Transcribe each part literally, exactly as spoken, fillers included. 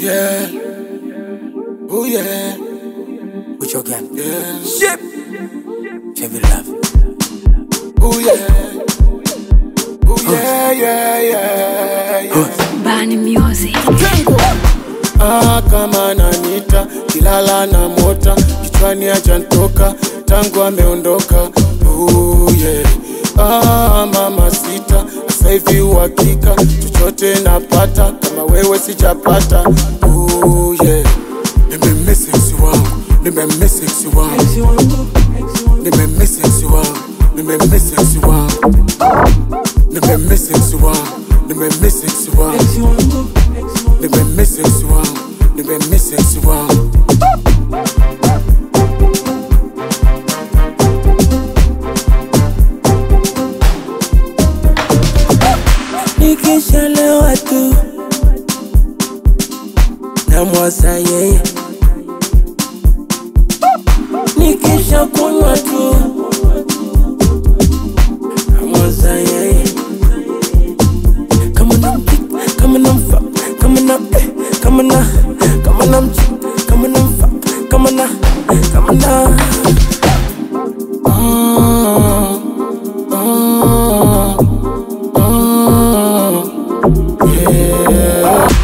Yeah. Oh yeah. With your gang. Yeah. Ship. Chevy love. Oh yeah. Oh yeah, yeah, yeah, yeah. Bani music. Ah, kama nanita kilala na mota kichwani hajanitoka tangu ameondoka. Oh yeah. Ah, mama sita sasa hivi uhakika chochote napata kama wewe sijapata. Oh yeah. Nimemiss ex wangu, nimemiss ex wangu, nimemiss ex wangu, nimemiss ex wangu, nimemiss ex wangu, nimemiss ex wangu, nimemiss ex wangu, nimemiss ex wangu. Nikishalewa tu namwasa yeye, nikisha kunywa tu namwasa yeye. Kama nampick, kama namfuck, kama na eh, kama na kama namchick, kama namfuck, kama na kama na Ah, ah, ah, yeah.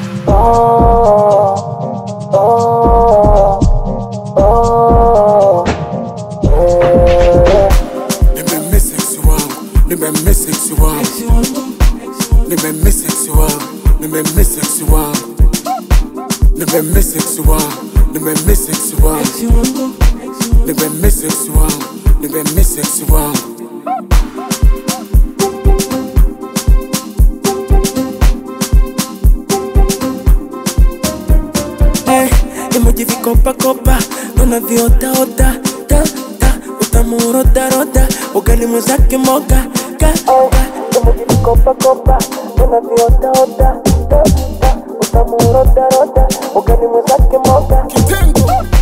Nimemiss ex wangu, nimemiss ex wangu, nimemiss ex wangu, nimemiss ex wangu, nimemiss ex wangu, nimemiss ex wangu, nimemiss ex wangu, nimemiss ex wangu. Eh, emoji vikopa kopa, nona viota ota, ta ta, utamuroda roda, ugali mwenzake moga, ka ka. Emoji vikopa kopa, nona viota ota, ta ta, utamuroda roda, ugali mwenzake moga. Kitengo.